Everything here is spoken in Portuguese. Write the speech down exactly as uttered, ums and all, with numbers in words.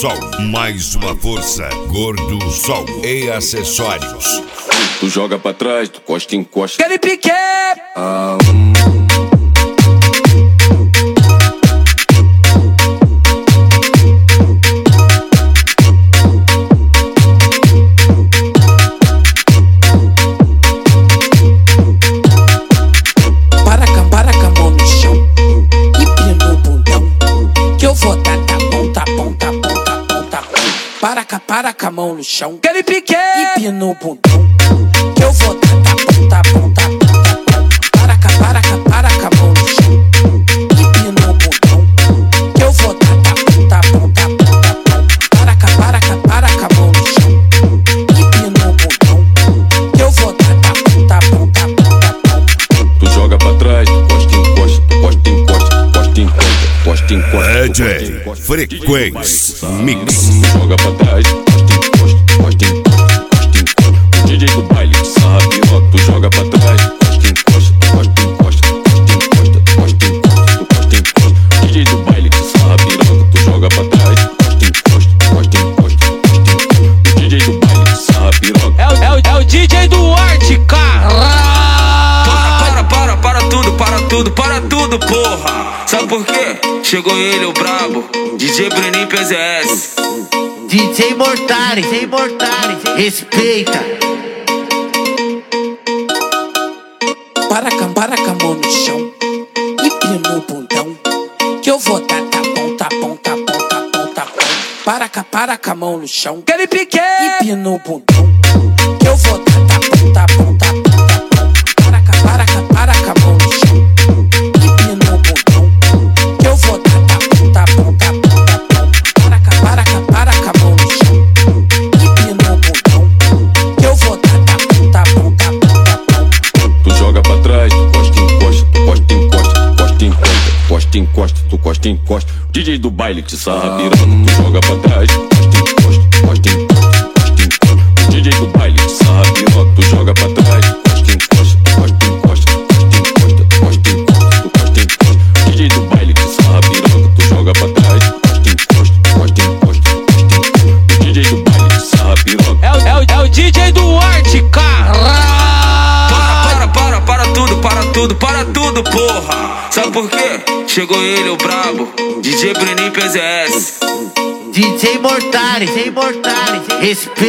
Sol, mais uma força. Gordo Sol e acessórios. Tu joga pra trás, tu costa, encosta. Aquele pique! Ah, hum. Para com, para com a mão no chão e pina o bundão, que eu vou dar tá bom, tá bom, tá bom, tá bom, tá bom. Para com, para com a mão no chão, aquele pique! E pina o bundão, que eu vou dar tá bom, tá bom, tá bom, tá bom. Para com, para com, para com a mão no chão e pina o bundão, que eu vou dar tá bom, tá bom, tá bom, tá bom. Para com, para com, para com a mão no chão e pina o bundão, que eu vou dar tá bom, tá bom, tá bom, tá bom. Tu joga pra trás, tu costa, encosta, tu costa, encosta, costa, encosta, costa, encosta. D J Frequência Mix. Tu joga pra trás, costa, encosta, costa, encosta, costa, encosta. O D J do baile sarra piroca. Tu joga pra trás, costa, encosta, costa, encosta, costa, encosta, costa, encosta, tu costa, encosta. O D J do baile sarra piroca. Tu joga pra trás, costa, encosta, costa, encosta, costa, encosta. O D J do baile sarra piroca. É o, é o, é o D J do Arte, caralho! Para, para, para tudo, para tudo, para tudo, porra! Sabe por quê? Chegou ele, o brabo, D J Bruninho P Z S. D J Mortari, D J Mortari, respeita. Para com, para com a mão no chão e pina o bundão, que eu vou dar tá bom, tá bom, tá bom, tá bom, tá bom. Para com, para com a mão no chão, aquele pique! E pina o bundão, que eu vou dar tá bom, tá bom, tá bom, tá bom. Para com, para com, para com a mão no chão e pina o bundão, que eu vou dar tá bom, tá bom, tá bom, tá bom. Para com, para com, para com a mão no chão e pina o bundão, que eu vou dar tá bom, tá bom, tá bom, tá bom. Tu joga pra trás, tu costa, encosta, tu costa, encosta, costa, encosta, costa, encosta, tu costa, encosta. O D J do baile te sarra piroca. Tu joga pra trás, costa, encosta, costa, encosta, costa, encosta. O D J do baile te sarra piroca. Tu joga pra trás, costa, encosta, costa, encosta, costa, encosta, costa, encosta, tu costa, encosta. O D J do baile te sarra piroca. Tu joga pra trás, costa, encosta, costa, encosta, costa, encosta. O D J do baile te sarra piroca. É o, é o, é o D J do Arte, caralho! Para, para, para, para tudo, para tudo, para tudo, porra! Sabe por quê? Chegou ele, o brabo, D J Bruninho P Z S. D J Mortari, D J Mortari, respeita.